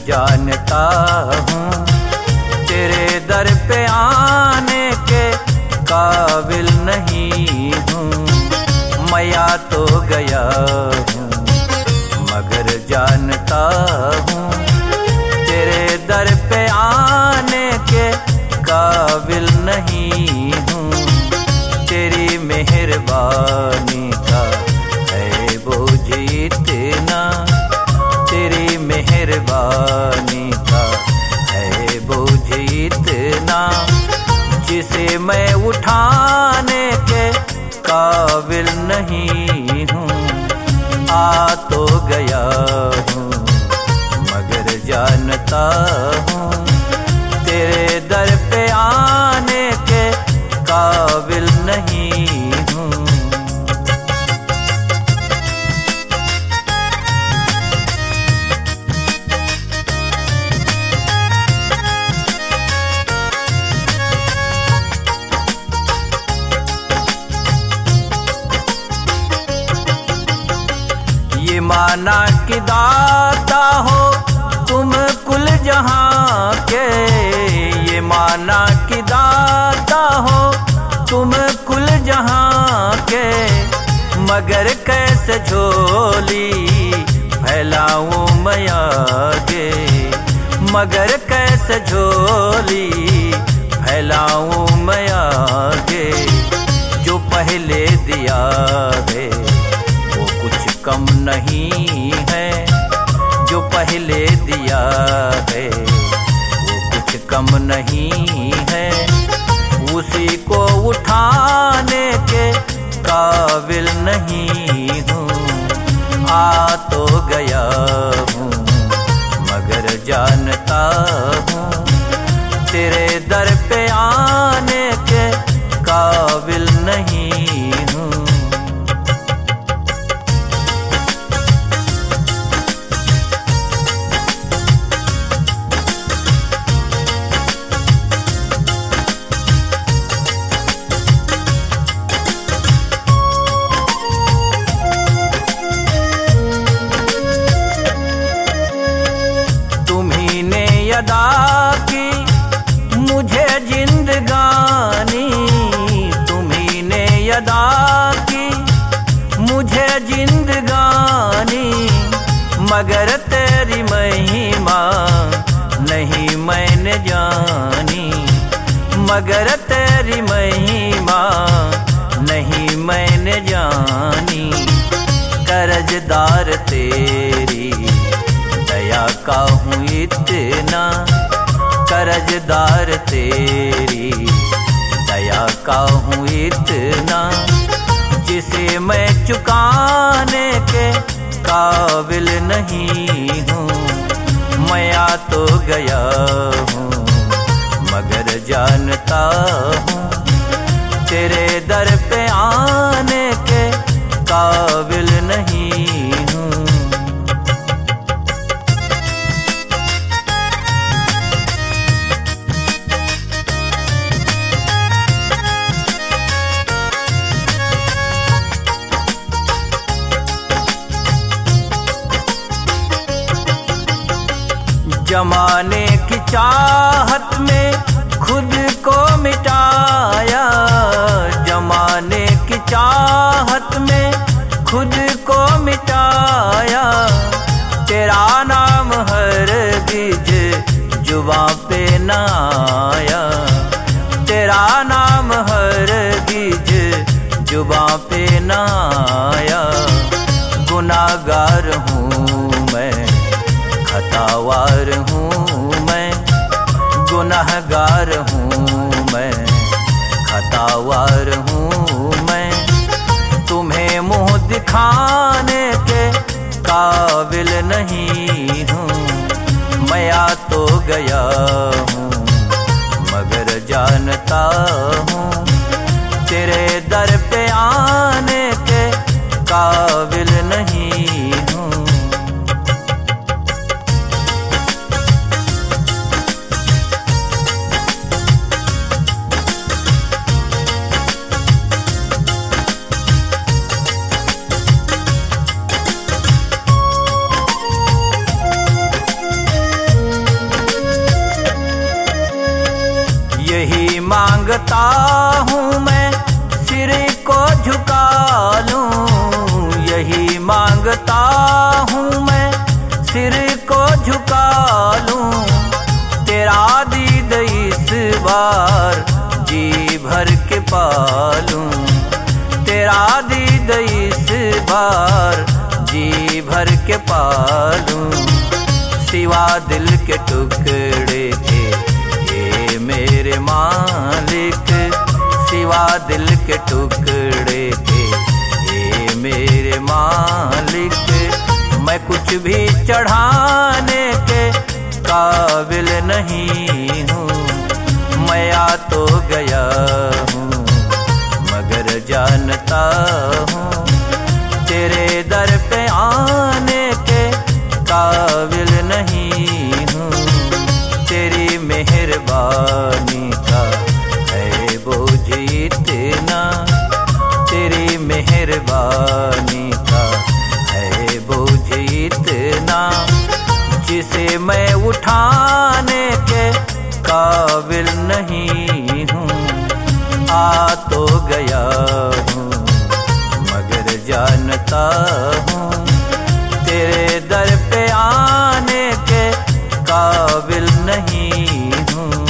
जानता हूँ तेरे दर पे आने के काबिल नहीं हूँ। मैं तो गया हूँ मगर जानता हूँ तेरे दर पे आने के काबिल नहीं हूँ। तेरी मेहरबानी का है बोझ इतना, तेरी मेहरबानी का है बोझ इतना, जिसे मैं उठाने के काबिल नहीं हूँ। आ तो गया हूँ मगर जानता हूँ तेरे दर पे आने के काबिल नहीं हूँ। ये माना कि दाता हो तुम कुल जहां के, ये माना कि दाता हो तुम कुल जहां के, मगर कैसे झोली फैलाऊं मैं आगे, मगर कैसे झोली फैलाऊं मैं आगे। जो पहले दिया है वो कुछ कम नहीं है, जो पहले दिया है वो कुछ कम नहीं है, उसी को उठाने के काबिल नहीं हूँ। आ तो गया हूँ मगर जानता हूँ तेरे दर पे आने के काबिल नहीं हूँ। अदा की मुझे जिंदगानी, तुम्ही ने अदा की मुझे जिंदगानी, मगर तेरी महिमा नहीं मैंने जानी, मगर तेरी महिमा नहीं मैंने जानी। कर्जदार तेरी दया का हूँ इतना, कर्जदार तेरी दया का हूँ इतना, जिसे मैं चुकाने के काबिल नहीं हूँ। मैं आ तो गया हूँ मगर जानता हूँ तेरे दर पे आने के काबिल नहीं हूँ। जमाने की चाहत में खुद को मिटाया, जमाने की चाहत में खुद को मिटाया, तेरा नाम हरगिज जुबां पे न आया, तेरा नाम हरगिज जुबां पे न आया। गुनाहगार हूँ मैं, खतावार हूँ मैं, गुनाहगार हूँ मैं, खतावार हूँ मैं, तुम्हें मुँह दिखाने के काबिल नहीं हूँ। मैं आ तो गया हूँ मगर जानता हूँ तेरे दर पे आने के काबिल नहीं हूँ। मांगता हूँ मैं सिर को झुका लूं, यही मांगता हूँ मैं सिर को झुका लूं। तेरा दीद इस बार जी भर के पालूं, तेरा दीद इस बार जी भर के पालूं। सिवा दिल के टुकड़े के ये मेरे मालिक, सिवा दिल के टुकड़े के ये मेरे मालिक। मैं कुछ भी चढ़ाने के काबिल नहीं हूँ, मैं आ तो गया हूँ मगर जानता हूँ तेरे दर पे आने के काबिल नहीं हूँ। तेरी मेहरबानी का है बोझ इतना, तेरी मेहरबानी का है बोझ इतना, जिसे मैं उठाने के काबिल नहीं हूँ। आ तो गया हूँ मगर जानता हूँ तेरे दर पे आने के काबिल नहीं हूँ।